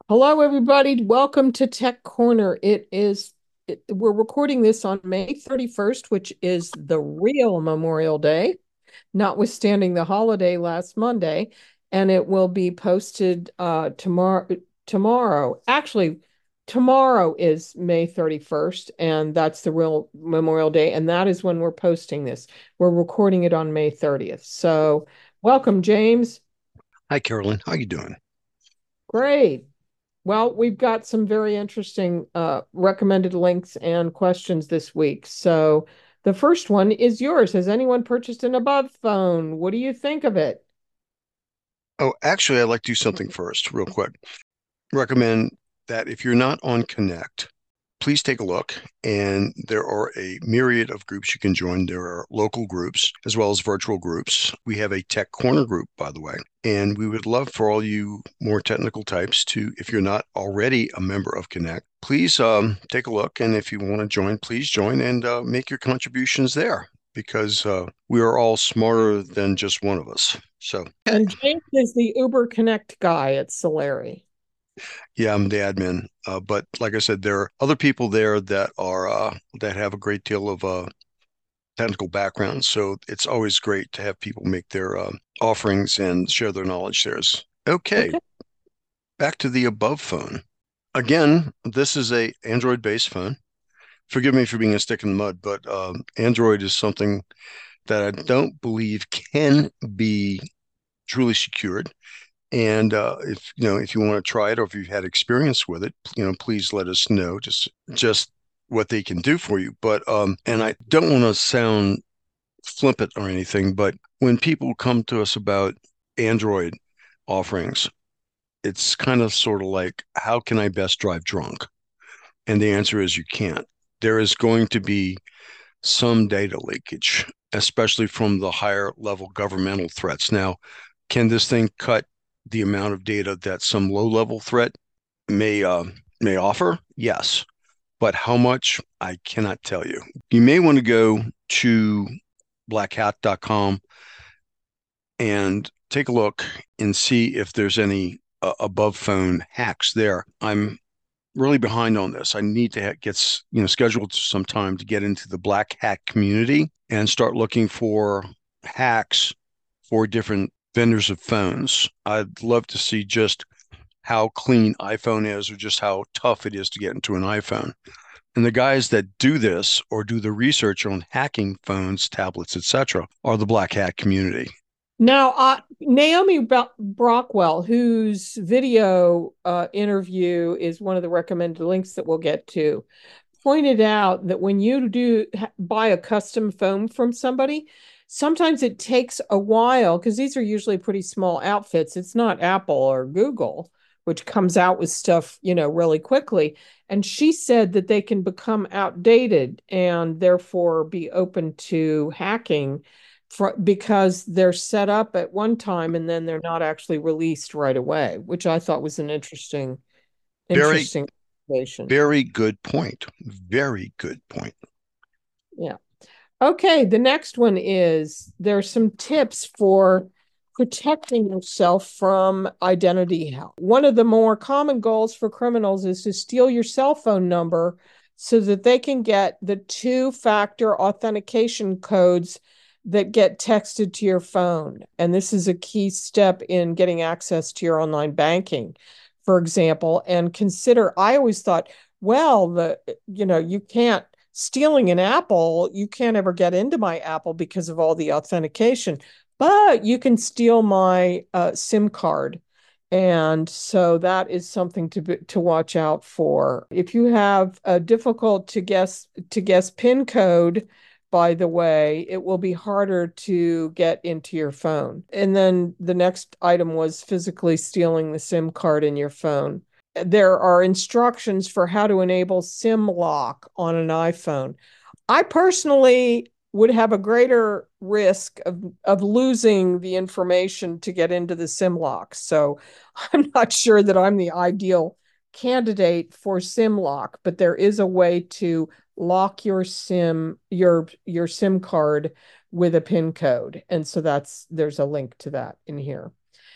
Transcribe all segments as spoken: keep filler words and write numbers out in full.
Hello, everybody. Welcome to Tech Corner. It is, it, we're recording this on May thirty-first, which is the real Memorial Day, notwithstanding the holiday last Monday, and it will be posted uh, tomorrow. Tomorrow, actually, tomorrow is May thirty-first, and that's the real Memorial Day, and that is when we're posting this. We're recording it on May thirtieth. So, welcome, James. Hi, Carolyn. How you doing? Great. Well, we've got some very interesting uh, recommended links and questions this week. So the first one is yours. Has anyone purchased an Above phone? What do you think of it? Oh, actually, I'd like to do something first, real quick. Recommend that if you're not on Connect, please take a look. And there are a myriad of groups you can join. There are local groups as well as virtual groups. We have a Tech Corner group, by the way. And we would love for all you more technical types to, if you're not already a member of Connect, please um, take a look. And if you want to join, please join and uh, make your contributions there because uh, we are all smarter than just one of us. So, okay. And James is the Uber Connect guy at Solari. Yeah, I'm the admin. Uh, but like I said, there are other people there that are uh, that have a great deal of uh, technical background. So it's always great to have people make their uh, offerings and share their knowledge there. Okay, Okay. back to the Above phone. Again, this is a Android-based phone. Forgive me for being a stick in the mud, but um, Android is something that I don't believe can be truly secured. And uh, if you know if you want to try it or if you've had experience with it, you know, please let us know just just what they can do for you. But um, and I don't want to sound flippant or anything, but when people come to us about Android offerings, it's kind of sort of like, how can I best drive drunk? And the answer is you can't. There is going to be some data leakage, especially from the higher level governmental threats. Now, can this thing cut the amount of data that some low level threat may uh, may offer? Yes, but how much I cannot tell you. You may want to go to black hat dot com and take a look and see if there's any uh, above phone hacks there. I'm really behind on this. I need to ha- get you know scheduled some time to get into the black hat community and start looking for hacks for different vendors of phones. I'd love to see just how clean iPhone is or just how tough it is to get into an iPhone. And the guys that do this or do the research on hacking phones, tablets, et cetera, are the black hat community. Now, uh, Naomi Bro- Brockwell, whose video uh, interview is one of the recommended links that we'll get to, pointed out that when you do ha- buy a custom phone from somebody, sometimes it takes a while because these are usually pretty small outfits. It's not Apple or Google, which comes out with stuff, you know, really quickly. And she said that they can become outdated and therefore be open to hacking for, because they're set up at one time and then they're not actually released right away, which I thought was an interesting, Very, interesting observation. very good point. Very good point. Yeah. Okay, the next one is there's some tips for protecting yourself from identity theft. One of the more common goals for criminals is to steal your cell phone number so that they can get the two-factor authentication codes that get texted to your phone. And this is a key step in getting access to your online banking, for example. And consider, I always thought, well, the you know, you can't stealing an Apple, you can't ever get into my Apple because of all the authentication, but you can steal my uh, SIM card. And so that is something to be, to watch out for. If you have a difficult to guess to guess PIN code, by the way, it will be harder to get into your phone. And then the next item was physically stealing the SIM card in your phone. There are instructions for how to enable SIM lock on an iPhone. I personally would have a greater risk of, of losing the information to get into the SIM lock. So I'm not sure that I'm the ideal candidate for SIM lock, but there is a way to lock your SIM, your your SIM card with a PIN code. And so that's there's a link to that in here.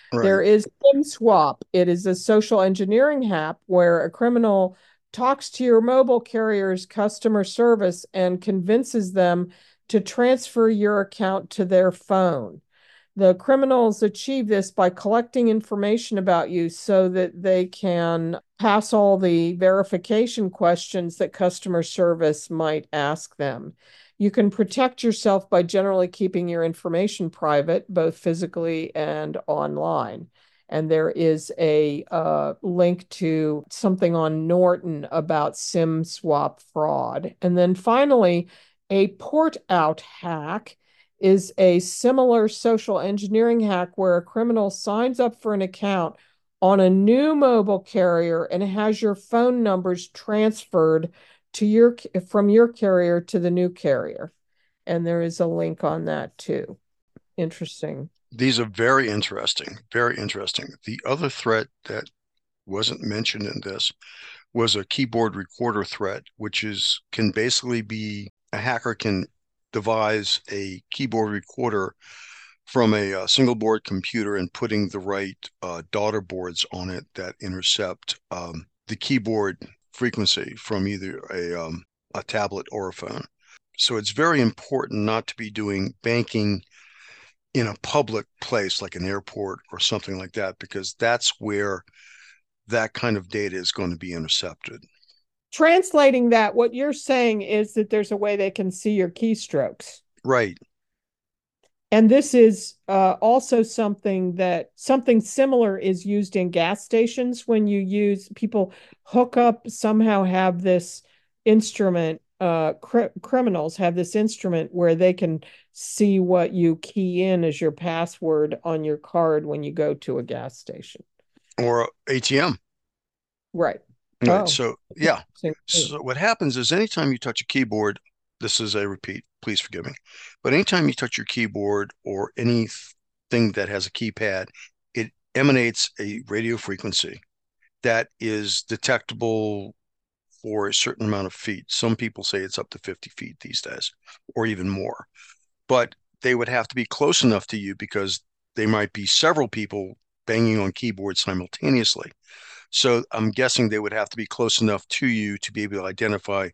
There Right. is SimSwap. It is a social engineering app where a criminal talks to your mobile carrier's customer service and convinces them to transfer your account to their phone. The criminals achieve this by collecting information about you so that they can pass all the verification questions that customer service might ask them. You can protect yourself by generally keeping your information private, both physically and online. And there is a uh, link to something on Norton about SimSwap fraud. And then finally, a port out hack is a similar social engineering hack where a criminal signs up for an account on a new mobile carrier and has your phone numbers transferred to your from your carrier to the new carrier. And there is a link on that too. Interesting. These are very interesting, very interesting. The other threat that wasn't mentioned in this was a keyboard recorder threat, which is can basically be a hacker can devise a keyboard recorder from a, a single board computer and putting the right uh, daughter boards on it that intercept um, the keyboard frequency from either a um, a tablet or a phone. So it's very important not to be doing banking in a public place like an airport or something like that, because that's where that kind of data is going to be intercepted. Translating that, what you're saying is that there's a way they can see your keystrokes. Right. And this is uh, also something that something similar is used in gas stations when you use people hook up, somehow have this instrument, uh, cr criminals have this instrument where they can see what you key in as your password on your card when you go to a gas station. Or A T M. Right. Right. Oh, So, yeah. So, what happens is anytime you touch a keyboard, this is a repeat, please forgive me, but anytime you touch your keyboard or anything that has a keypad, it emanates a radio frequency that is detectable for a certain amount of feet. Some people say it's up to fifty feet these days, or even more. But they would have to be close enough to you because they might be several people banging on keyboards simultaneously. So I'm guessing they would have to be close enough to you to be able to identify,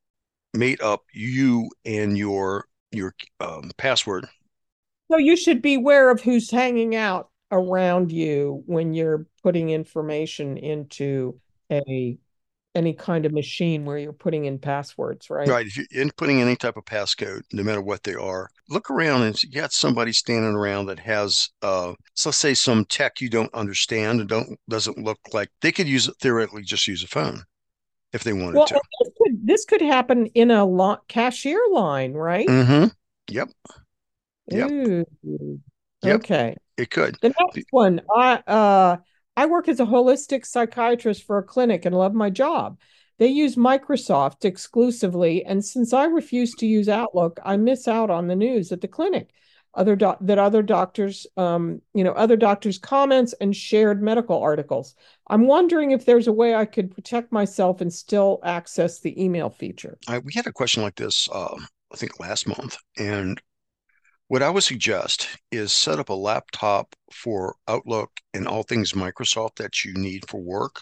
mate up you and your your um, password. So you should be aware of who's hanging out around you when you're putting information into a any kind of machine where you're putting in passwords, right? Right. If you're inputting any type of passcode, no matter what they are, look around and you got somebody standing around that has, uh, so let's say some tech you don't understand and don't doesn't look like they could use it theoretically, just use a phone if they wanted Well, to. this could, this could happen in a lo cashier line, right? Mm-hmm. Yep. Yep. Ooh, Yep. okay. It could. The next one, I uh I work as a holistic psychiatrist for a clinic and love my job. They use Microsoft exclusively, and since I refuse to use Outlook, I miss out on the news at the clinic. Other doc that other doctors, um, you know, other doctors' comments and shared medical articles. I'm wondering if there's a way I could protect myself and still access the email feature. I, we had a question like this, uh, I think last month, and what I would suggest is set up a laptop for Outlook and all things Microsoft that you need for work.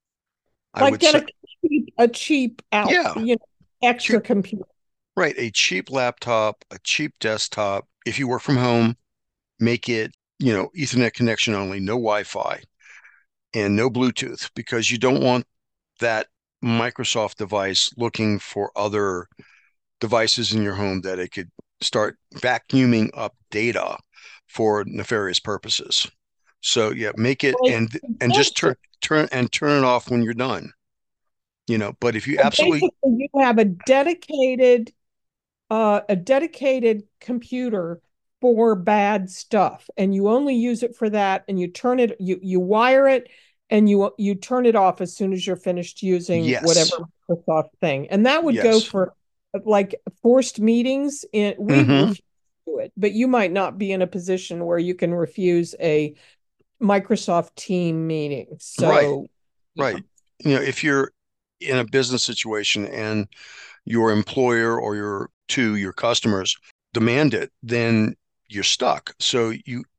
I Like would get say, a cheap, a cheap out, yeah, you know, extra cheap, computer. right, a cheap laptop, a cheap desktop. If you work from home, make it, you know, Ethernet connection only, no Wi-Fi and no Bluetooth, because you don't want that Microsoft device looking for other devices in your home that it could start vacuuming up data for nefarious purposes. So yeah, make it Like, and and just turn turn and turn it off when you're done. You know, but if you absolutely basically, you have a dedicated uh, a dedicated computer for bad stuff, and you only use it for that, and you turn it, you you wire it, and you you turn it off as soon as you're finished using whatever yes, Microsoft thing, and that would go yes. for like forced meetings. In we'd Mm-hmm. refuse to do it, but you might not be in a position where you can refuse a Microsoft team meeting. Right, So, yeah. right. You know, if you're in a business situation and your employer or your to your customers demand it, then you're stuck. So you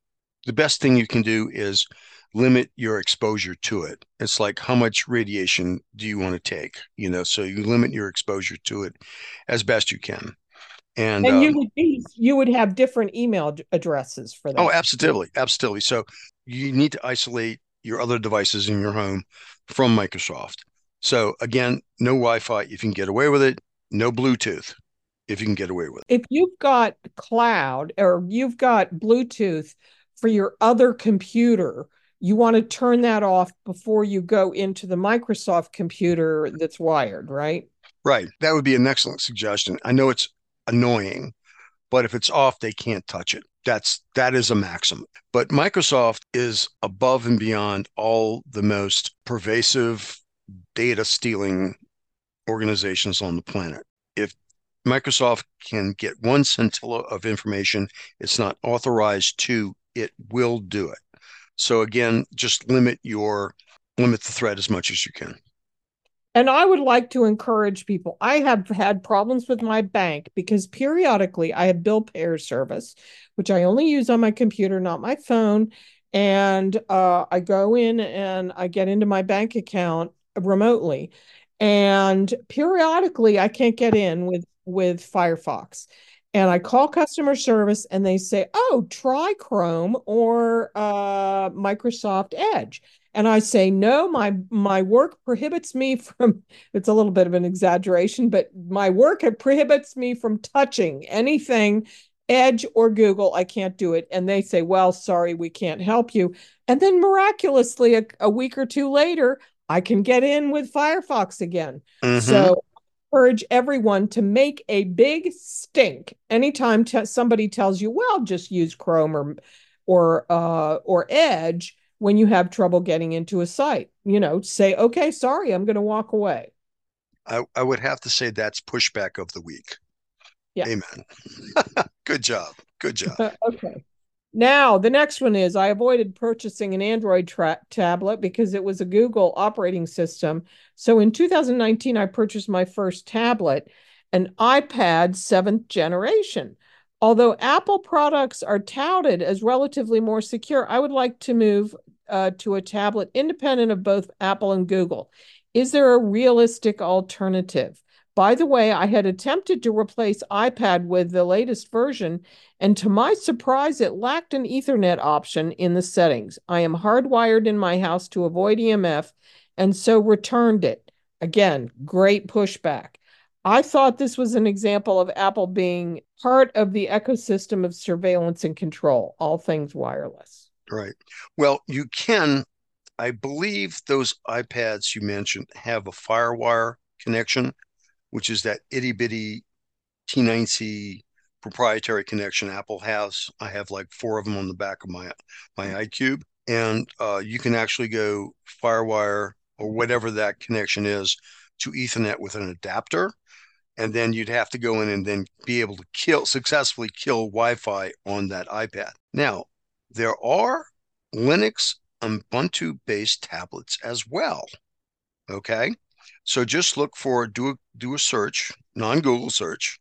the best thing you can do is limit your exposure to it. It's like, how much radiation do you want to take? You know, so you limit your exposure to it as best you can. And And you um, would be, you would have different email ad- addresses for oh, that. absolutely, absolutely. So you need to isolate your other devices in your home from Microsoft. So again, no Wi-Fi if you can get away with it, no Bluetooth if you can get away with it. If you've got cloud or you've got Bluetooth for your other computer, you want to turn that off before you go into the Microsoft computer that's wired, right? Right. That would be an excellent suggestion. I know it's annoying, but if it's off, they can't touch it. That's that is a maximum. But Microsoft is above and beyond all the most pervasive data stealing organizations on the planet. If Microsoft can get one scintilla of information it's not authorized to, it will do it. So again, just limit your limit the threat as much as you can. And I would like to encourage people. I have had problems with my bank because periodically I have bill payer service, which I only use on my computer, not my phone. And uh, I go in and I get into my bank account remotely. And periodically I can't get in with, with Firefox. And I call customer service and they say, oh, try Chrome or uh, Microsoft Edge. And I say, no, my my work prohibits me from, it's a little bit of an exaggeration, but my work prohibits me from touching anything Edge or Google. I can't do it. And they say, well, sorry, we can't help you. And then miraculously, a, a week or two later, I can get in with Firefox again. Mm-hmm. So I urge everyone to make a big stink anytime t- somebody tells you, well, just use Chrome or or uh, or Edge when you have trouble getting into a site. You know, say, okay, sorry, I'm going to walk away. I, I would have to say that's pushback of the week. Yeah. Amen. Good job. Good job. Okay. Now, the next one is I avoided purchasing an Android tra- tablet because it was a Google operating system. So in two thousand nineteen, I purchased my first tablet, an iPad seventh generation. Although Apple products are touted as relatively more secure, I would like to move uh, to a tablet independent of both Apple and Google. Is there a realistic alternative? By the way, I had attempted to replace iPad with the latest version, and to my surprise, it lacked an Ethernet option in the settings. I am hardwired in my house to avoid E M F and so returned it. Again, great pushback. I thought this was an example of Apple being part of the ecosystem of surveillance and control, all things wireless. Right. Well, you can, I believe those iPads you mentioned have a FireWire connection, which is that itty bitty T nine C proprietary connection Apple has. I have like four of them on the back of my my iCube, and uh, you can actually go FireWire or whatever that connection is to Ethernet with an adapter, and then you'd have to go in and then be able to kill successfully kill Wi-Fi on that iPad. Now, there are Linux Ubuntu based tablets as well. Okay. So just look for do a do a search, non-Google search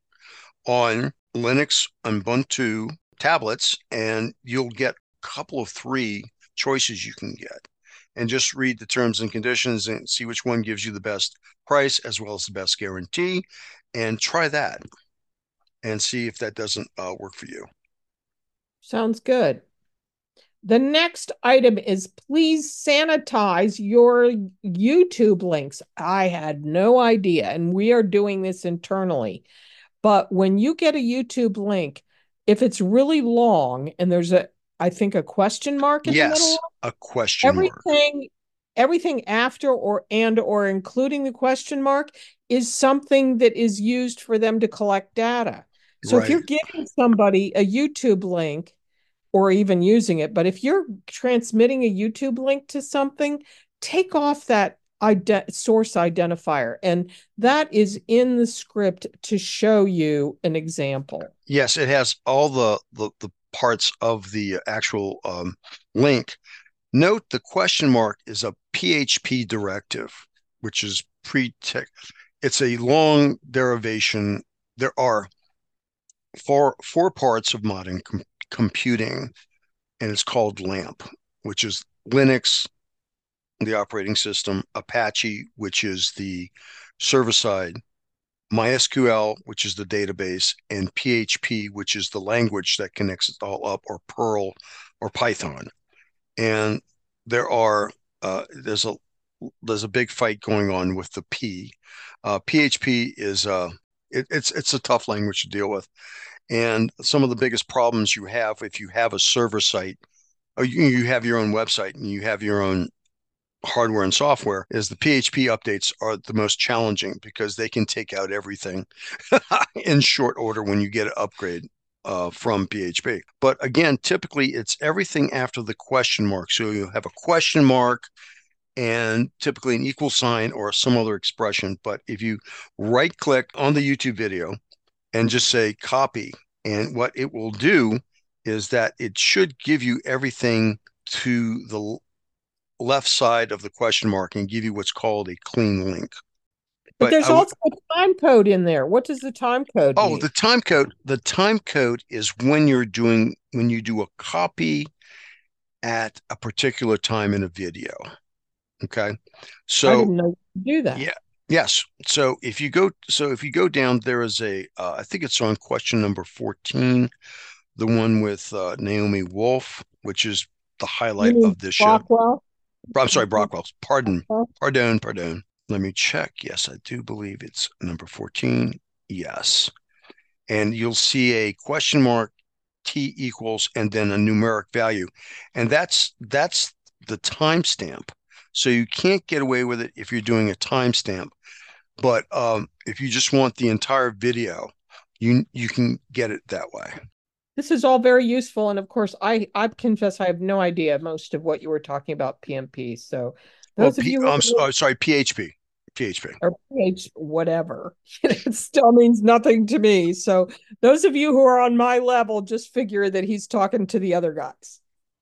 on Linux Ubuntu tablets, and you'll get a couple of three choices you can get. And just read the terms and conditions and see which one gives you the best price as well as the best guarantee, and try that and see if that doesn't uh, work for you. Sounds good. The next item is please sanitize your YouTube links. I had no idea, and we are doing this internally. But when you get a YouTube link, if it's really long and there's a, I think a question mark in the Yes, middle, a question mark. everything, everything after or and or including the question mark is something that is used for them to collect data. So if Right. you're giving somebody a YouTube link or even using it. But if you're transmitting a YouTube link to something, take off that ide- source identifier. And that is in the script to show you an example. Yes, it has all the the, the parts of the actual um, link. Note the question mark is a P H P directive, which is pre-tech. It's a long derivation. There are four four parts of modern com computing. and it's called LAMP, which is Linux, the operating system, Apache, which is the server side, MySQL, which is the database, and P H P, which is the language that connects it all up, or Perl or Python. And there are uh, there's a there's a big fight going on with the P. Uh, P H P is uh, it, it's it's a tough language to deal with, and some of the biggest problems you have if you have a server site, or you, you have your own website and you have your own hardware and software, is the P H P updates are the most challenging because they can take out everything in short order when you get an upgrade uh, from P H P. But again, typically it's everything after the question mark. So you have a question mark and typically an equal sign or some other expression. But if you right click on the YouTube video and just say copy, and what it will do is that it should give you everything to the left side of the question mark and give you what's called a clean link. But, but there's w- also a time code in there. What does the time code oh, mean? the time code. The time code is when you're doing, when you do a copy at a particular time in a video. Okay. So I didn't know you could do that. Yeah. Yes. So if you go, so if you go down, there is a, uh, I think it's on question number fourteen, the one with uh, Naomi Wolf, which is the highlight of this show. Brockwell? I'm sorry, Brockwell. Pardon. Pardon. Pardon. Let me check. Yes, I do believe it's number fourteen. Yes. And you'll see a question mark, T equals, and then a numeric value. And that's that's the timestamp. So you can't get away with it if you're doing a timestamp. But um, if you just want the entire video, you you can get it that way. This is all very useful. And of course, I, I confess I have no idea most of what you were talking about P M P. So those oh, of P- you who I'm oh, sorry, P H P. P H P. Or P H, whatever. It still means nothing to me. So those of you who are on my level, just figure that he's talking to the other guys.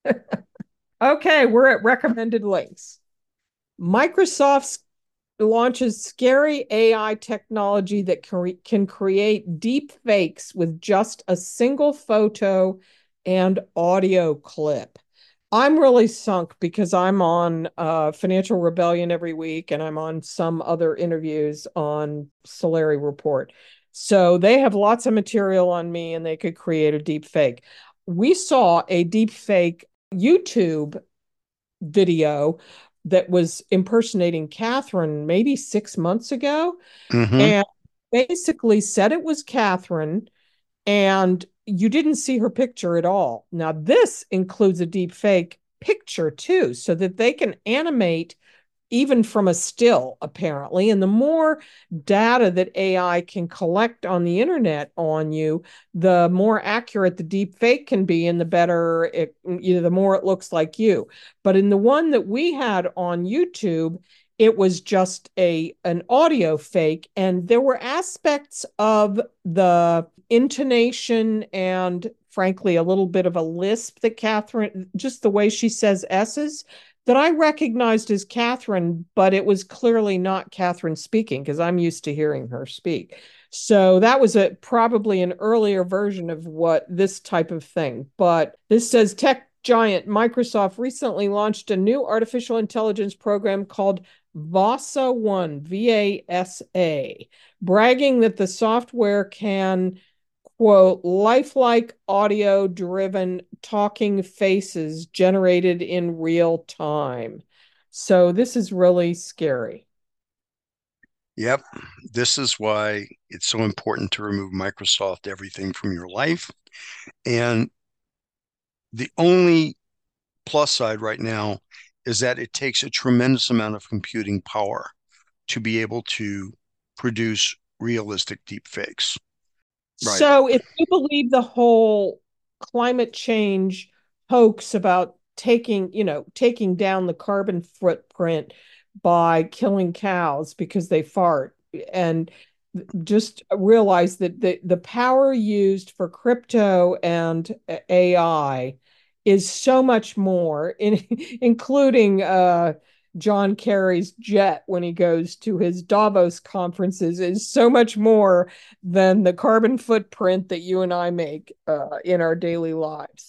Okay, we're at recommended links. Microsoft launches scary A I technology that can, can create deep fakes with just a single photo and audio clip. I'm really sunk because I'm on uh, Financial Rebellion every week, and I'm on some other interviews on Solari Report. So they have lots of material on me, and they could create a deep fake. We saw a deep fake YouTube video that was impersonating Catherine maybe six months ago, mm-hmm. and basically said it was Catherine, and you didn't see her picture at all. Now, this includes a deep fake picture too, so that they can animate even from a still, apparently. And the more data that A I can collect on the internet on you, the more accurate the deep fake can be, and the better it, you know, the more it looks like you. But in the one that we had on YouTube, it was just a an audio fake, and there were aspects of the intonation and, frankly, a little bit of a lisp that Catherine, just the way she says S's, that I recognized as Catherine, but it was clearly not Catherine speaking because I'm used to hearing her speak. So that was a probably an earlier version of what this type of thing. But this says tech giant Microsoft recently launched a new artificial intelligence program called Vasa one, V A S A, bragging that the software can, quote, lifelike audio-driven talking faces generated in real time. So this is really scary. Yep. This is why it's so important to remove Microsoft everything from your life. And the only plus side right now is that it takes a tremendous amount of computing power to be able to produce realistic deep fakes. Right. So if you believe the whole climate change hoax about taking, you know, taking down the carbon footprint by killing cows because they fart, and just realize that the, the power used for crypto and A I is so much more, in, including uh, John Kerry's jet when he goes to his Davos conferences, is so much more than the carbon footprint that you and I make uh, in our daily lives.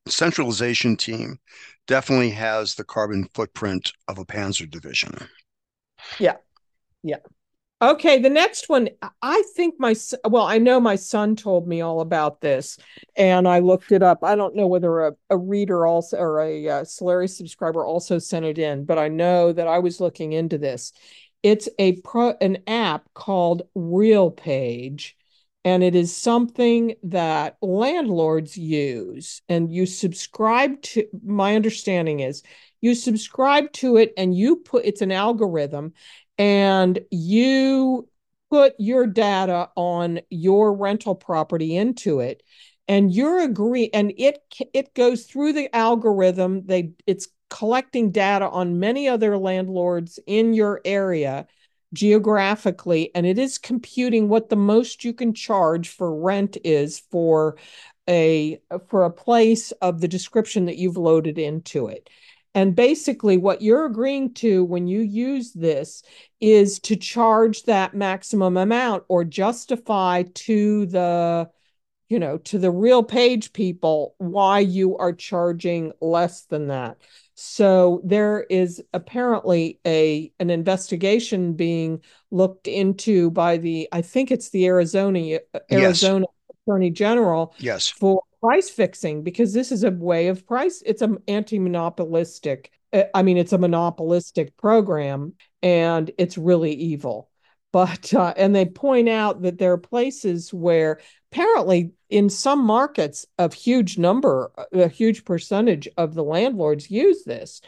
centralization team definitely has the carbon footprint of a Panzer division. Yeah. Yeah. Okay, the next one, I think my, well, I know my son told me all about this and I looked it up. I don't know whether a, a reader also or a uh, Solari subscriber also sent it in, but I know that I was looking into this. It's a pro, an app called RealPage, and it is something that landlords use. And you subscribe to, my understanding is you subscribe to it and you put, it's an algorithm and you put your data on your rental property into it and you're agree and it it goes through the algorithm. They it's collecting data on many other landlords in your area geographically, and it is computing what the most you can charge for rent is for a for a place of the description that you've loaded into it. And basically, what you're agreeing to when you use this is to charge that maximum amount or justify to the, you know, to the RealPage people why you are charging less than that. So there is apparently a an investigation being looked into by the, I think it's the Arizona Yes. Arizona Attorney General Yes. for price fixing, because this is a way of price. It's an anti-monopolistic, uh, I mean, it's a monopolistic program and it's really evil. But, uh, and they point out that there are places where apparently in some markets a huge number, a huge percentage of the landlords use this.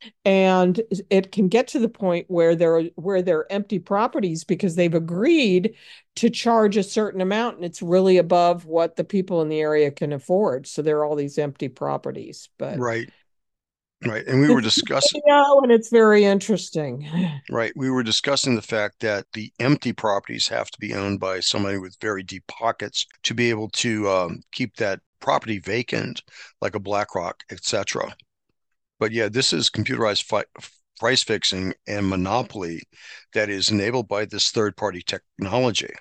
And it can get to the point where there where there are empty properties because they've agreed to charge a certain amount and it's really above what the people in the area can afford. So there are all these empty properties. But Right. Right. And we were it's discussing, video and it's very interesting. right. We were discussing the fact that the empty properties have to be owned by somebody with very deep pockets to be able to um, keep that property vacant, like a BlackRock, et cetera. But yeah, this is computerized fi price fixing and monopoly that is enabled by this third-party technology.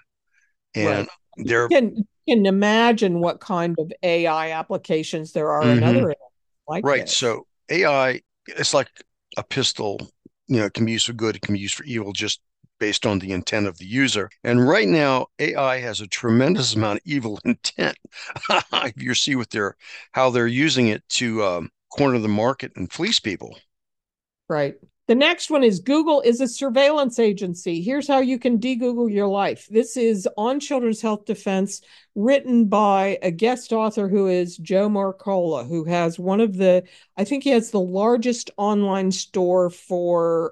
And Right. they're You can, you can imagine what kind of A I applications there are in mhm, other areas like right. this. So A I, it's like a pistol, you know, it can be used for good, it can be used for evil, just based on the intent of the user. And right now, A I has a tremendous amount of evil intent. You see what they're how they're using it to um, corner the market and fleece people. Right. The next one is Google is a surveillance agency. Here's how you can de-Google your life. This is on Children's Health Defense, written by a guest author who is Joe Mercola, who has one of the, I think he has the largest online store for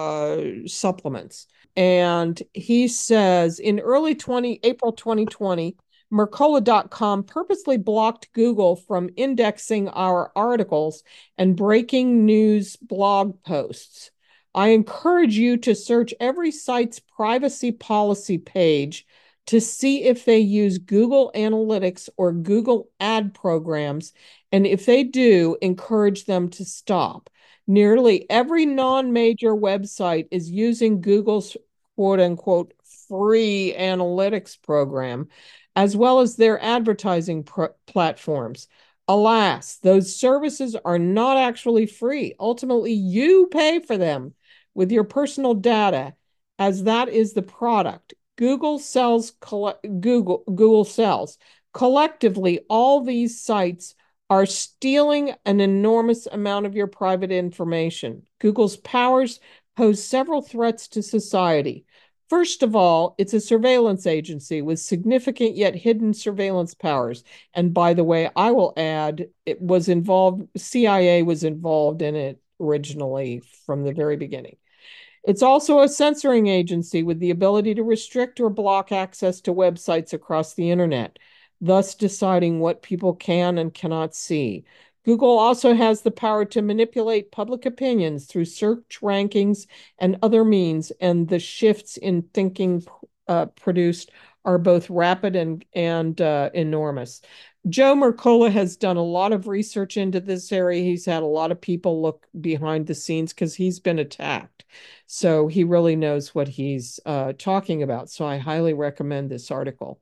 uh, supplements. And he says in early twenty, April twenty twenty, Mercola dot com purposely blocked Google from indexing our articles and breaking news blog posts. I encourage you to search every site's privacy policy page to see if they use Google Analytics or Google ad programs, and if they do, encourage them to stop. Nearly every non-major website is using Google's quote unquote free analytics program, as well as their advertising pr- platforms. Alas, those services are not actually free. Ultimately, you pay for them with your personal data, as that is the product. Google sells Google Google sells. Collectively, all these sites are stealing an enormous amount of your private information. Google's powers pose several threats to society. First of all, it's a surveillance agency with significant yet hidden surveillance powers. And by the way, I will add, it was involved, C I A was involved in it originally from the very beginning. It's also a censoring agency with the ability to restrict or block access to websites across the internet, thus deciding what people can and cannot see. Google also has the power to manipulate public opinions through search rankings and other means, and the shifts in thinking uh, produced are both rapid and, and uh, enormous. Joe Mercola has done a lot of research into this area. He's had a lot of people look behind the scenes because he's been attacked. So he really knows what he's uh, talking about. So I highly recommend this article.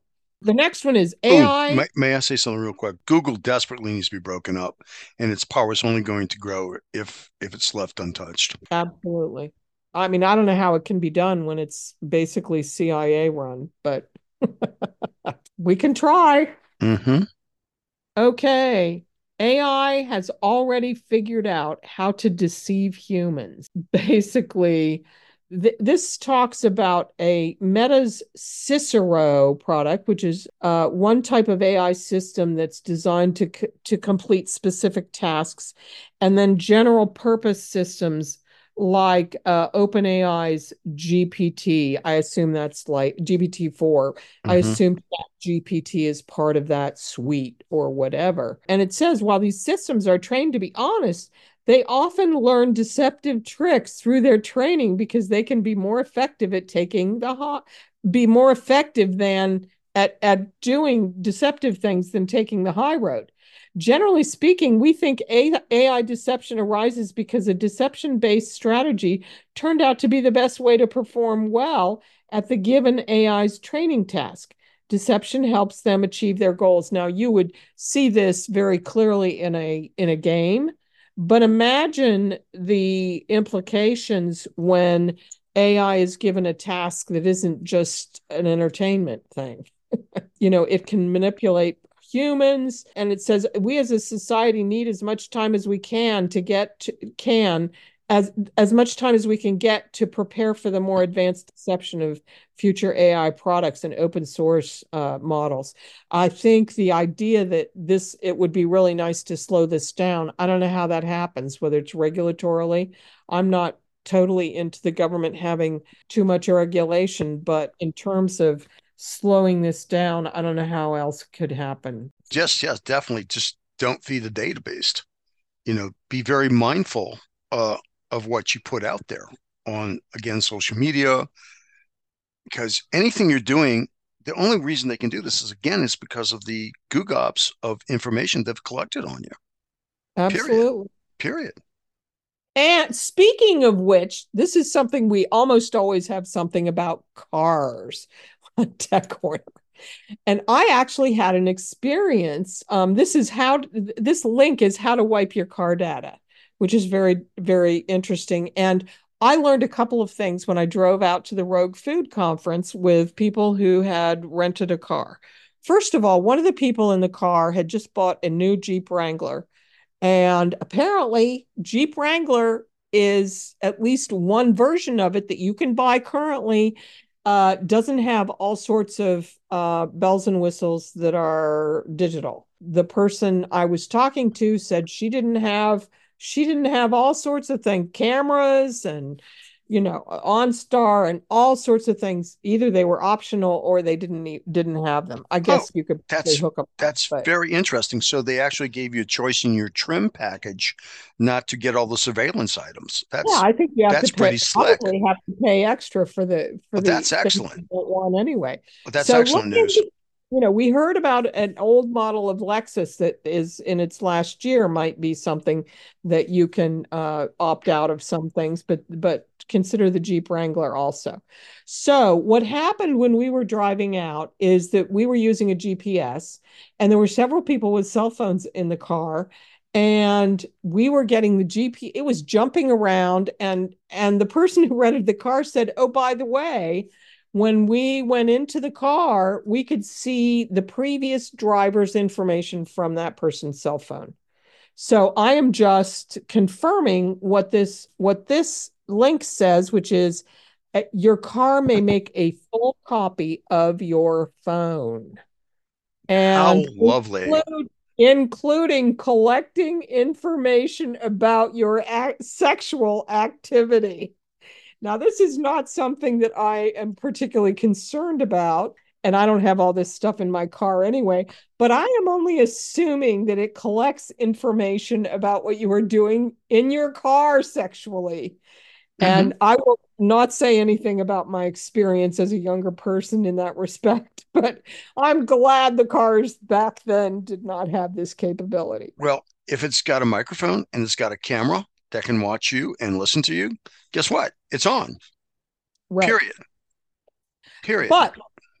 The next one is Ooh, A I. may, may I say something real quick? Google desperately needs to be broken up, and its power is only going to grow if if it's left untouched. Absolutely. I mean, I don't know how it can be done when it's basically C I A run, but we can try. Mm-hmm. Okay. A I has already figured out how to deceive humans. Basically, th this talks about a Meta's Cicero product, which is uh, one type of A I system that's designed to to complete specific tasks, and then general purpose systems like uh, OpenAI's G P T. I assume that's like G P T four. I Mm-hmm. assume G P T is part of that suite or whatever. And it says while these systems are trained to be honest, they often learn deceptive tricks through their training because they can be more effective at taking the hot, be more effective than at, at doing deceptive things than taking the high road. Generally speaking, we think A I deception arises because a deception-based strategy turned out to be the best way to perform well at the given A I's training task. Deception helps them achieve their goals. Now, you would see this very clearly in a in a game, but imagine the implications when A I is given a task that isn't just an entertainment thing. You know, it can manipulate humans, and it says we as a society need as much time as we can to get to can as as much time as we can get to prepare for the more advanced deception of future A I products and open source uh, models. I think the idea that this it would be really nice to slow this down. I don't know how that happens, whether it's regulatorily. I'm not totally into the government having too much regulation, but in terms of slowing this down, I don't know how else could happen. Yes, yes, definitely. Just don't feed the database. You know, be very mindful uh, of what you put out there on, again, social media, because anything you're doing, the only reason they can do this is, again, is because of the googops of information they've collected on you. Period. Absolutely. Period. And speaking of which, this is something we almost always have something about cars on Tech Corner. And I actually had an experience. Um, this is how this link is how to wipe your car data, which is very, very interesting. And I learned a couple of things when I drove out to the Rogue Food Conference with people who had rented a car. First of all, one of the people in the car had just bought a new Jeep Wrangler. And apparently, Jeep Wrangler is at least one version of it that you can buy currently uh, doesn't have all sorts of uh, bells and whistles that are digital. The person I was talking to said she didn't have she didn't have all sorts of things, cameras and you know OnStar and all sorts of things. Either they were optional or they didn't need, didn't have them. I Oh, guess you could that's hook them up, that's but very interesting. So they actually gave you a choice in your trim package not to get all the surveillance items. yeah, That's I think you have to that's pay pretty slick. probably have to pay extra for the for Well, the that's things excellent. you don't want anyway. Well, that's So look excellent news. into, you know, we heard about an old model of Lexus that is in its last year might be something that you can uh, opt out of some things, but but consider the Jeep Wrangler also. So what happened when we were driving out is that we were using a G P S, and there were several people with cell phones in the car, and we were getting the G P, it was jumping around, and and the person who rented the car said, oh, by the way, when we went into the car, we could see the previous driver's information from that person's cell phone. So I am just confirming what this what this link says, which is uh, your car may make a full copy of your phone How and lovely. include, including collecting information about your act, sexual activity. Now, this is not something that I am particularly concerned about, and I don't have all this stuff in my car anyway, but I am only assuming that it collects information about what you are doing in your car sexually. Mm-hmm. And I will not say anything about my experience as a younger person in that respect, but I'm glad the cars back then did not have this capability. Well, if it's got a microphone and it's got a camera that can watch you and listen to you, guess what? It's on. Right. Period. Period. But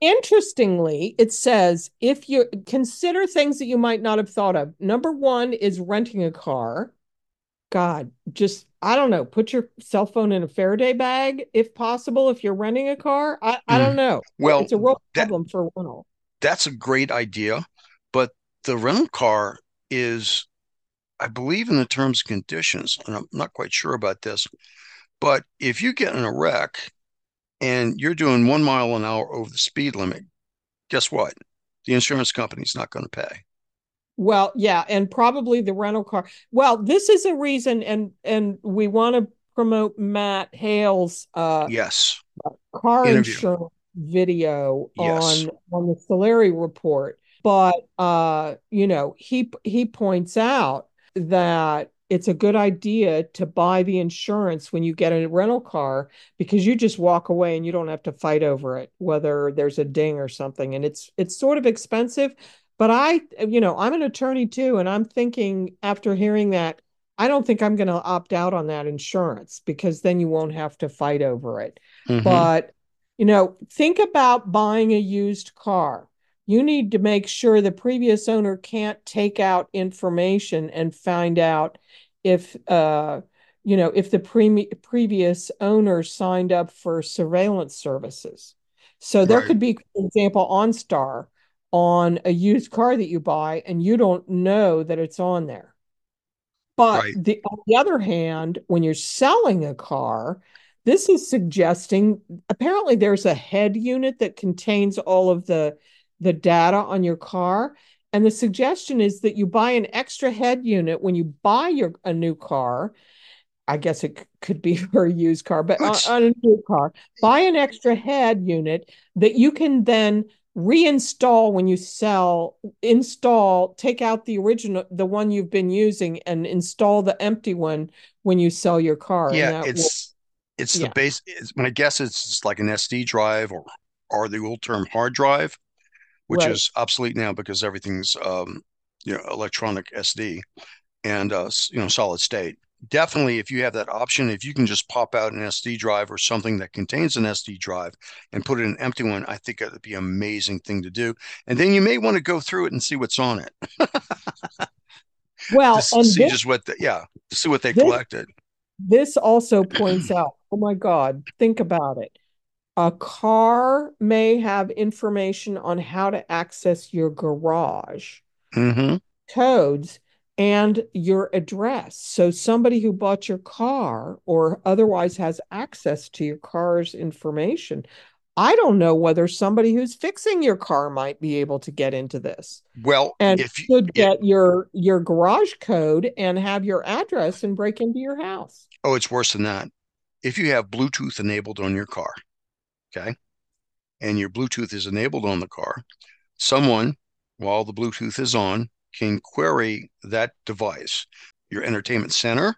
Interestingly, it says if you consider things that you might not have thought of. Number one is renting a car. God, just, I don't know, put your cell phone in a Faraday bag if possible, if you're renting a car. I, I don't Mm. know. Well, It's a real that problem for rental. that's a great idea, but the rental car is, I believe, in the terms and conditions, and I'm not quite sure about this, but if you get in a wreck and you're doing one mile an hour over the speed limit, guess what? The insurance company's not going to pay. Well, yeah, and probably the rental car. Well, this is a reason, and and we want to promote Matt Hale's uh Yes. car Interview. insurance video Yes. on on the Solari report. But uh, you know, he he points out that it's a good idea to buy the insurance when you get a rental car because you just walk away and you don't have to fight over it, whether there's a ding or something. And it's it's sort of expensive, but I, you know, I'm an attorney too, and I'm thinking after hearing that, I don't think I'm going to opt out on that insurance because then you won't have to fight over it. Hmm. But, you know, think about buying a used car. You need to make sure the previous owner can't take out information and find out if, uh, you know, if the pre previous owner signed up for surveillance services. So there Right. could be, for example, OnStar on a used car that you buy, and you don't know that it's on there. But Right. the, on the other hand, when you're selling a car, this is suggesting apparently there's a head unit that contains all of the the data on your car. And the suggestion is that you buy an extra head unit when you buy your a new car. I guess it could be for a used car, but on, It's on a new car, buy an extra head unit that you can then reinstall when you sell, install, take out the original, the one you've been using, and install the empty one when you sell your car. And yeah, that will, it's it's the yeah, base. It's, I guess it's just like an S D drive or or the old term hard drive, which right. is obsolete now because everything's um, you know, electronic S D and uh, you know, solid state. Definitely, if you have that option, if you can just pop out an S D drive or something that contains an S D drive and put in an empty one, I think it would be an amazing thing to do. And then you may want to go through it and see what's on it to Well, and see this, just what, the, yeah, to see what they this, collected. this also points out, oh my God, think about it. A car may have information on how to access your garage Hmm. codes and your address. So somebody who bought your car or otherwise has access to your car's information. I don't know whether somebody who's fixing your car might be able to get into this Well, and if you, could it, get your your garage code and have your address and break into your house. oh, it's worse than that. If you have Bluetooth enabled on your car, okay, and your Bluetooth is enabled on the car, someone, while the Bluetooth is on, can query that device. Your entertainment center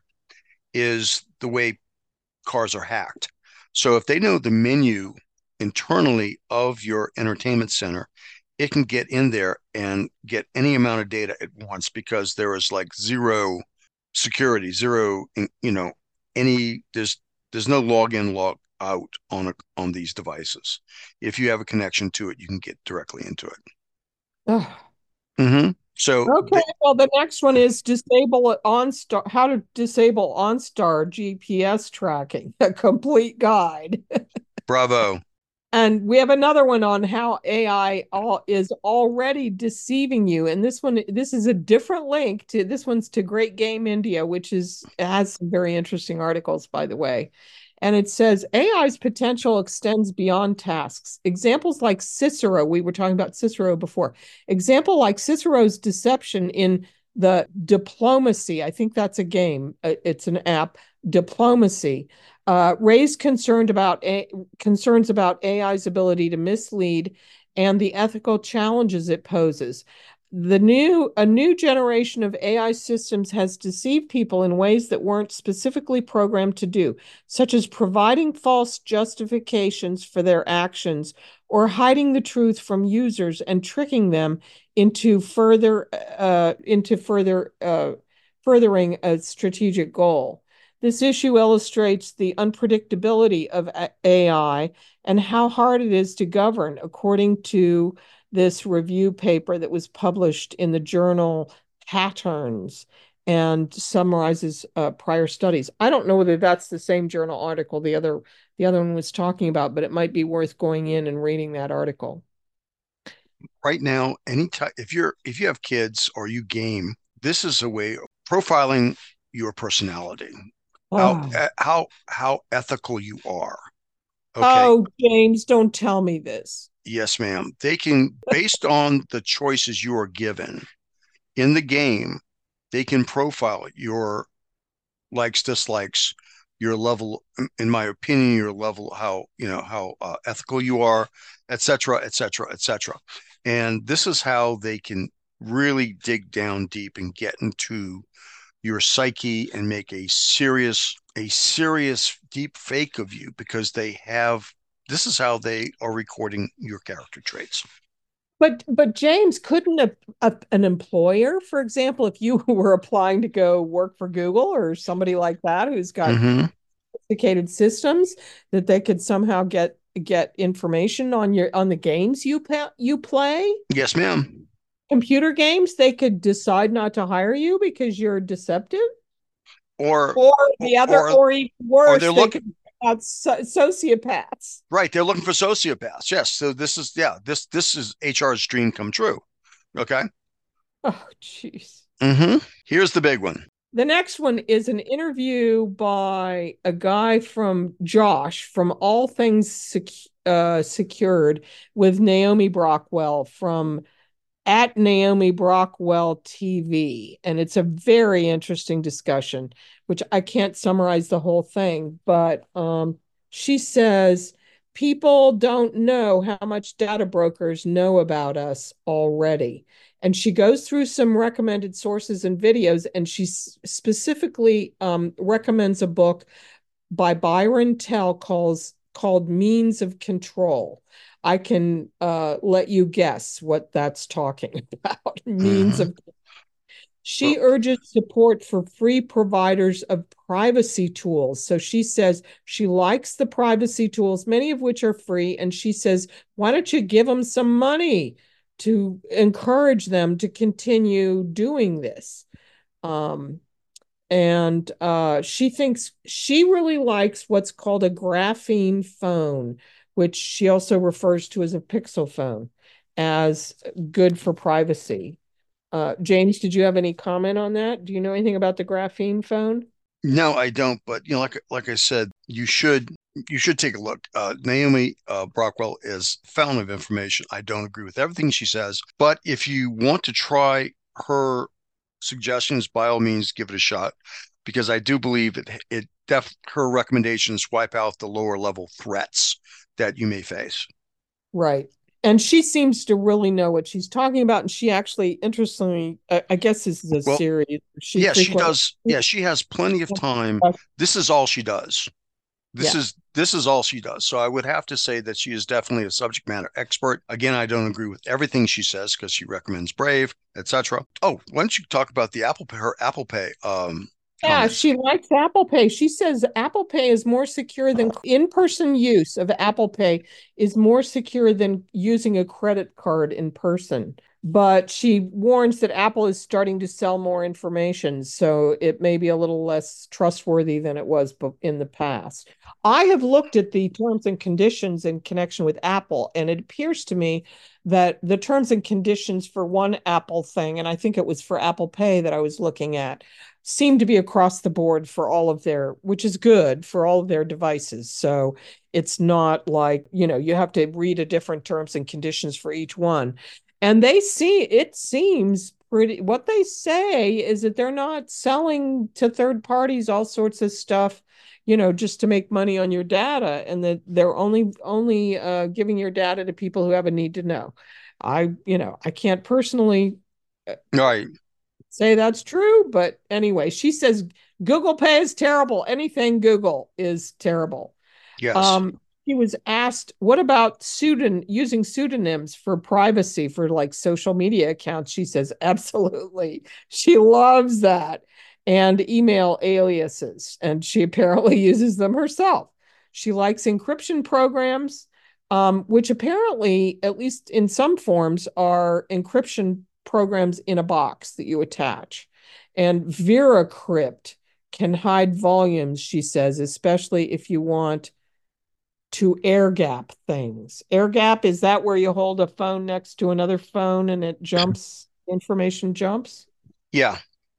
is the way cars are hacked. So if they know the menu internally of your entertainment center, it can get in there and get any amount of data at once because there is like zero security, zero, you know, any there's there's no login log out on a, on these devices. If you have a connection to it, you can get directly into it. Ugh. Hmm. So Okay, the, well, the next one is disable OnStar, how to disable OnStar G P S tracking, a complete guide. bravo. And we have another one on how A I all is already deceiving you. And this one, this is a different link to this one's to Great Game India, which is has some very interesting articles, by the way. And it says A I's potential extends beyond tasks. Examples like Cicero, we were talking about Cicero before. Example like Cicero's deception in the Diplomacy. I think that's a game. Uh, It's an app. Diplomacy uh, raised concerned about a, concerns about A I's ability to mislead and the ethical challenges it poses. The new a new generation of A I systems has deceived people in ways that weren't specifically programmed to do, such as providing false justifications for their actions or hiding the truth from users and tricking them into further uh, into further uh, furthering a strategic goal. This issue illustrates the unpredictability of A I and how hard it is to govern, according to this review paper that was published in the journal Patterns and summarizes uh, prior studies. I don't know whether that's the same journal article the other the other one was talking about, but it might be worth going in and reading that article. Right now, any time if you're if you have kids or you game, this is a way of profiling your personality, how Oh. uh, how how ethical you are. Okay. Oh, James, don't tell me this. Yes, ma'am. They can, based on the choices you are given in the game, they can profile your likes, dislikes, your level, in my opinion, your level, how, you know, how uh, ethical you are, et cetera, et cetera, et cetera. And this is how they can really dig down deep and get into your psyche and make a serious, a serious deep fake of you because they have, this is how they are recording your character traits. But but James, couldn't a, a, an employer, for example, if you were applying to go work for Google or somebody like that who's got Mm-hmm. sophisticated systems, that they could somehow get get information on your on the games you pa- you play? Yes, ma'am. Computer games, they could decide not to hire you because you're deceptive? Or, Or the other, or, or even or they're worse, they look could out so- sociopaths. right. They're looking for sociopaths. Yes. So this is, yeah, this, this is H R's dream come true. Okay. Oh, jeez. Mm-hmm. Here's the big one. The next one is an interview by a guy from Josh from All Things Sec- uh, Secured with Naomi Brockwell from at Naomi Brockwell T V. And it's a very interesting discussion, which I can't summarize the whole thing, but um, she says people don't know how much data brokers know about us already. And she goes through some recommended sources and videos, and she specifically um, recommends a book by Byron Tell calls, called Means of Control. I can uh, let you guess what that's talking about. Means Mm-hmm. of. She Well, urges support for free providers of privacy tools. So she says she likes the privacy tools, many of which are free. And she says, why don't you give them some money to encourage them to continue doing this? Um, and uh, she thinks she really likes what's called a graphene phone, which she also refers to as a pixel phone, as good for privacy. Uh, James, did you have any comment on that? Do you know anything about the graphene phone? no, I don't. But you know, like like I said, you should you should take a look. Uh, Naomi uh, Brockwell is a fountain of information. I don't agree with everything she says, but if you want to try her suggestions, by all means, give it a shot, because I do believe it it def her recommendations wipe out the lower level threats that you may face. Right. And she seems to really know what she's talking about. And she actually, interestingly, I, I guess this is a Well, series. She yeah, she frequently. does. Yeah, she has plenty of time. This is all she does. This Yeah. is this is all she does. So I would have to say that she is definitely a subject matter expert. Again, I don't agree with everything she says because she recommends Brave, et cetera. Oh, why don't you talk about the Apple Pay, her Apple Pay um, Yeah, comments? she likes Apple Pay. She says Apple Pay is more secure than in-person use of Apple Pay is more secure than using a credit card in person. But she warns that Apple is starting to sell more information, so it may be a little less trustworthy than it was in the past. I have looked at the terms and conditions in connection with Apple, and it appears to me that the terms and conditions for one Apple thing, and I think it was for Apple Pay that I was looking at, seem to be across the board for all of their, which is good for all of their devices. So it's not like, you know, you have to read a different terms and conditions for each one. And they see, it seems pretty, what they say is that they're not selling to third parties all sorts of stuff, you know, just to make money on your data, and that they're only only uh, giving your data to people who have a need to know. I, you know, I can't personally All right. say that's true, but anyway, she says Google Pay is terrible. Anything Google is terrible. Yes. Um, he was asked, what about pseudon using pseudonyms for privacy for like social media accounts? She says, absolutely. She loves that. and email aliases, and she apparently uses them herself. She likes encryption programs, um, which apparently, at least in some forms, are encryption programs in a box that you attach. And VeraCrypt can hide volumes, she says, especially if you want to air gap things. Air gap, is that where you hold a phone next to another phone and it jumps, information jumps? Yeah.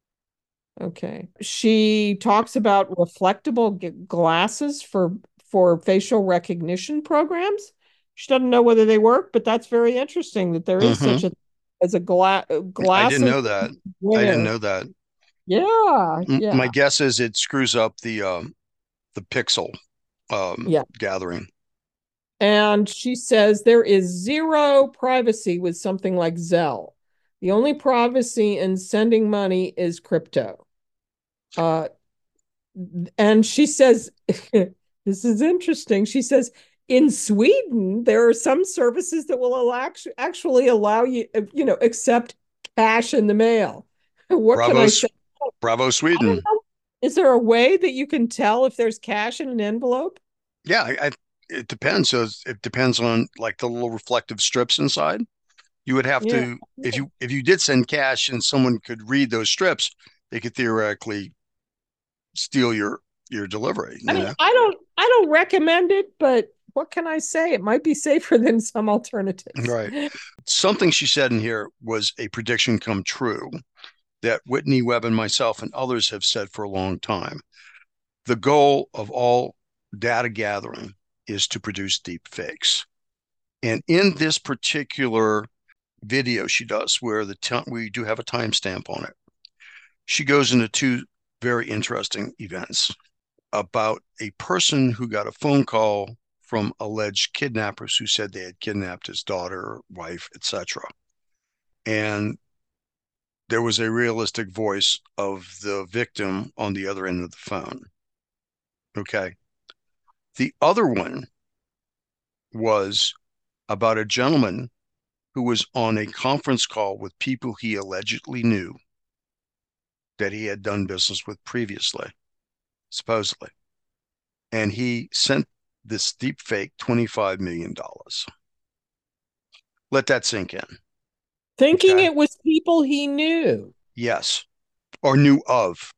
Okay. She talks about reflectable g- glasses for for facial recognition programs. She doesn't know whether they work, but that's very interesting that there is Mm-hmm. such a as a gla- I didn't glasses know that. I didn't wear. know that. Yeah, M- My yeah, guess is it screws up the um, the pixel um, yeah. gathering. And she says there is zero privacy with something like Zelle. The only privacy in sending money is crypto. Uh, and she says, this is interesting. She says, in Sweden, there are some services that will allow, actually allow you, you know, accept cash in the mail. What can Bravo, I S- say? bravo, I don't Sweden. know. Is there a way that you can tell if there's cash in an envelope? Yeah, I, I, it depends. So it's- it depends on like the little reflective strips inside. You would have Yeah. to if you if you did send cash and someone could read those strips, they could theoretically steal your your delivery, I you mean, know? I don't I don't recommend it, but what can I say? It might be safer than some alternatives. Right. Something she said in here was a prediction come true that Whitney Webb and myself and others have said for a long time. The goal of all data gathering is to produce deep fakes. And in this particular video she does, where the t- we do have a timestamp on it, she goes into two very interesting events about a person who got a phone call from alleged kidnappers who said they had kidnapped his daughter, wife, et cetera. And there was a realistic voice of the victim on the other end of the phone. Okay. The other one was about a gentleman who was on a conference call with people he allegedly knew that he had done business with previously, supposedly. And he sent this deep fake twenty-five million dollars. Let that sink in. Thinking Okay. it was people he knew. Yes. Or knew of.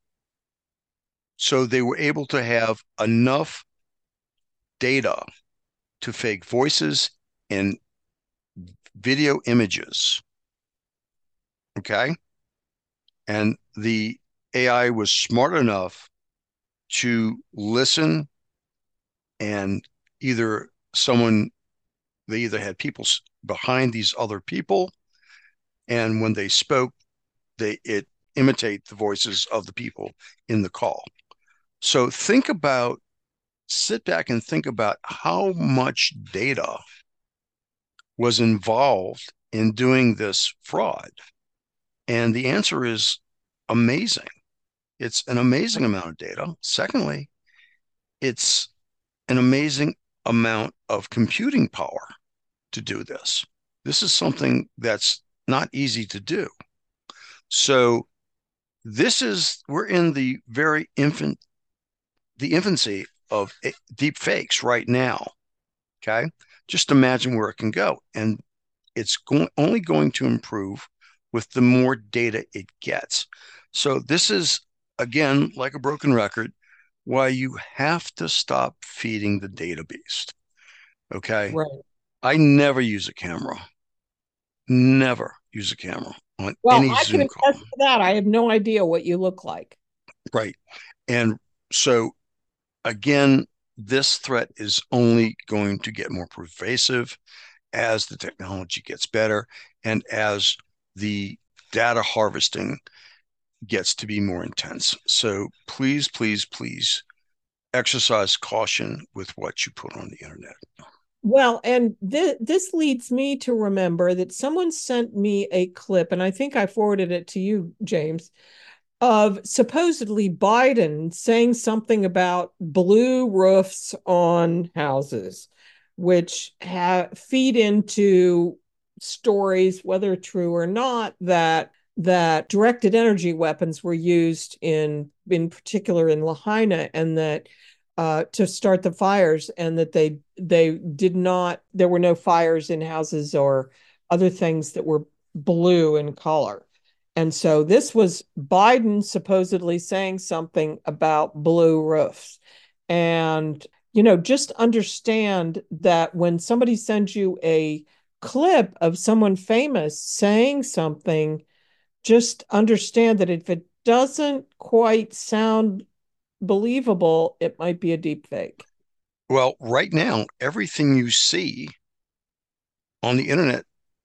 So they were able to have enough data to fake voices and video images. Okay. And the A I was smart enough to listen, and either someone, they either had people behind these other people, and when they spoke, they it imitate the voices of the people in the call. So think about, sit back and think about how much data was involved in doing this fraud. And the answer is amazing. It's an amazing amount of data. Secondly, it's an amazing amount of computing power to do this. This is something that's not easy to do. So this is, we're in the very infant, the infancy of deep fakes right now. Okay. Just imagine where it can go. And it's going, only going to improve with the more data it gets. So this is, again, like a broken record, why you have to stop feeding the data beast. Okay. Right. I never use a camera, never use a camera on Well, any I can Zoom call. attest to that. I have no idea what you look like. Right. And so, again, this threat is only going to get more pervasive as the technology gets better and as the data harvesting gets to be more intense. So please, please, please exercise caution with what you put on the internet. Well, and th- this leads me to remember that someone sent me a clip, and I think I forwarded it to you, James, of supposedly Biden saying something about blue roofs on houses, which ha- feed into stories, whether true or not, that that directed energy weapons were used in in particular in Lahaina, and that uh, to start the fires, and that they they did not there were no fires in houses or other things that were blue in color. And so this was Biden supposedly saying something about blue roofs. And, you know, just understand that when somebody sends you a clip of someone famous saying something, just understand that if it doesn't quite sound believable, it might be a deep fake. Well, right now, everything you see on the internet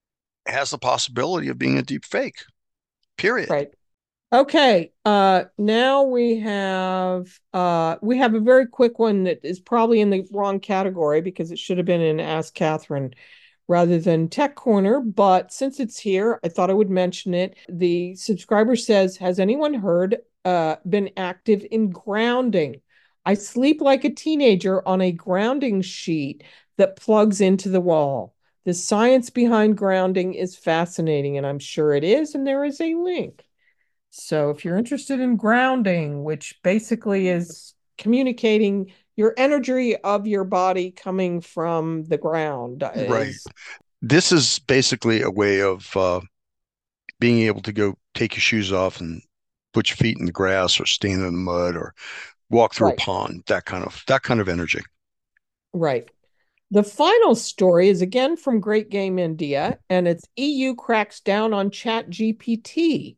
has the possibility of being a deep fake, period. Right. Okay, uh, now we have uh, we have a very quick one that is probably in the wrong category because it should have been in Ask Catherine rather than Tech Corner. But since it's here, I thought I would mention it. The subscriber says, "Has anyone heard uh, been active in grounding? I sleep like a teenager on a grounding sheet that plugs into the wall. The science behind grounding is fascinating, and I'm sure it is. And there is a link." So if you're interested in grounding, which basically is communicating your energy of your body coming from the ground, Right. is This is basically a way of uh, being able to go take your shoes off and put your feet in the grass or stand in the mud or walk through a right, pond, that kind of that kind of energy. right. The final story is again from Great Game India, and it's E U cracks down on Chat G P T.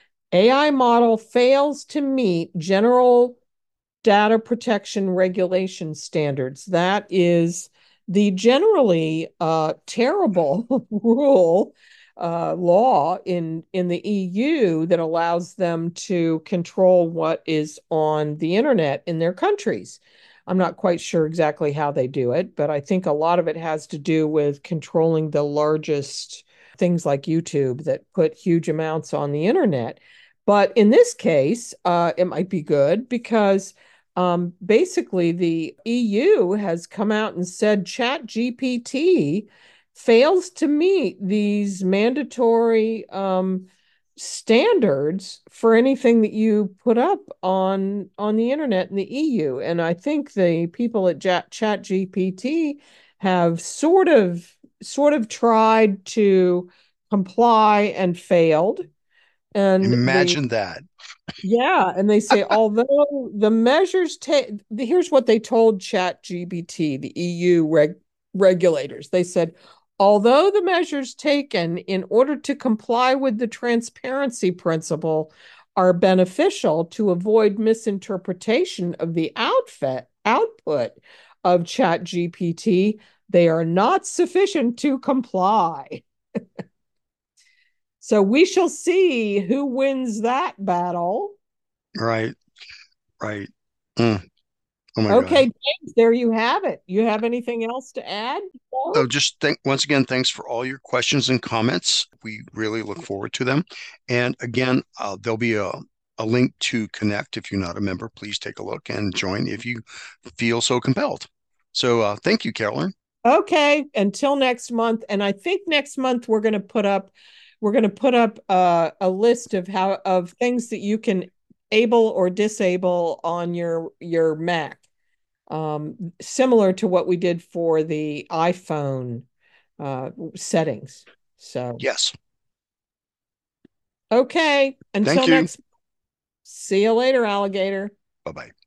A I model fails to meet general data protection regulation standards. That is the generally uh, terrible rule uh, law in in the E U that allows them to control what is on the internet in their countries. I'm not quite sure exactly how they do it, but I think a lot of it has to do with controlling the largest things like YouTube that put huge amounts on the internet. But in this case, uh, it might be good because um, basically the E U has come out and said Chat G P T fails to meet these mandatory um, standards for anything that you put up on on the internet in the E U. And I think the people at Chat G P T have sort of sort of tried to comply and failed. And the Imagine that. yeah, and they say although the measures take, here's what they told Chat G P T, the E U reg regulators. They said, although the measures taken in order to comply with the transparency principle are beneficial to avoid misinterpretation of the outfit output of Chat G P T, they are not sufficient to comply. So we shall see who wins that battle. Right, right. Mm. Oh my God. Okay, James, there you have it. You have anything else to add? Oh, just thank once again, thanks for all your questions and comments. We really look forward to them. And again, uh, there'll be a, a link to connect. If you're not a member, please take a look and join if you feel so compelled. So uh, thank you, Carolyn. Okay, until next month. And I think next month we're going to put up we're going to put up uh, a list of how of things that you can able or disable on your your Mac. Um, similar to what we did for the iPhone uh, settings. So, Yes. okay, Thank until you. next, see you later, alligator. Bye-bye.